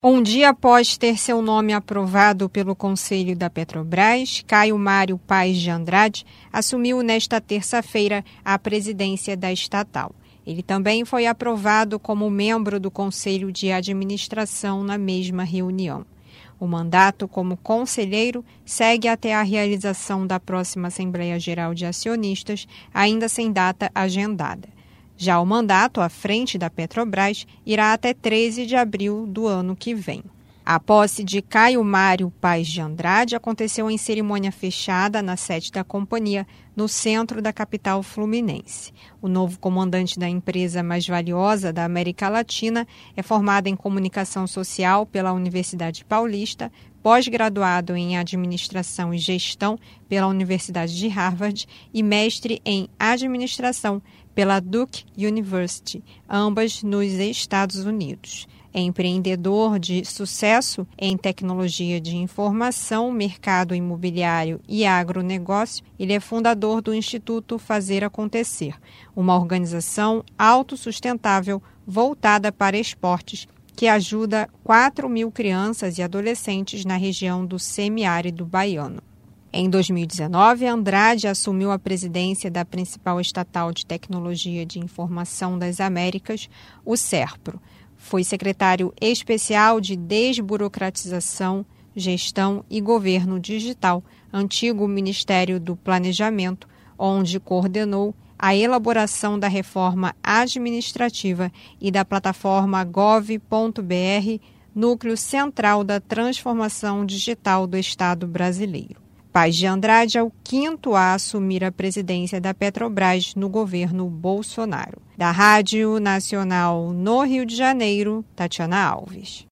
Um dia após ter seu nome aprovado pelo Conselho da Petrobras, Caio Mário Paes de Andrade assumiu nesta terça-feira a presidência da estatal. Ele também foi aprovado como membro do Conselho de Administração na mesma reunião. O mandato como conselheiro segue até a realização da próxima Assembleia Geral de Acionistas, ainda sem data agendada. Já o mandato à frente da Petrobras irá até 13 de abril do ano que vem. A posse de Caio Mário Paes de Andrade aconteceu em cerimônia fechada na sede da companhia, no centro da capital fluminense. O novo comandante da empresa mais valiosa da América Latina é formado em comunicação social pela Universidade Paulista, pós-graduado em administração e gestão pela Universidade de Harvard e mestre em administração pela Duke University, ambas nos Estados Unidos. É empreendedor de sucesso em tecnologia de informação, mercado imobiliário e agronegócio. Ele é fundador do Instituto Fazer Acontecer, uma organização autossustentável voltada para esportes que ajuda 4.000 crianças e adolescentes na região do semiárido baiano. Em 2019, Andrade assumiu a presidência da principal estatal de tecnologia de informação das Américas, o SERPRO. Foi secretário especial de Desburocratização, Gestão e Governo Digital, antigo Ministério do Planejamento, onde coordenou a elaboração da reforma administrativa e da plataforma gov.br, núcleo central da transformação digital do Estado brasileiro. Paes de Andrade é o quinto a assumir a presidência da Petrobras no governo Bolsonaro. Da Rádio Nacional no Rio de Janeiro, Tatiana Alves.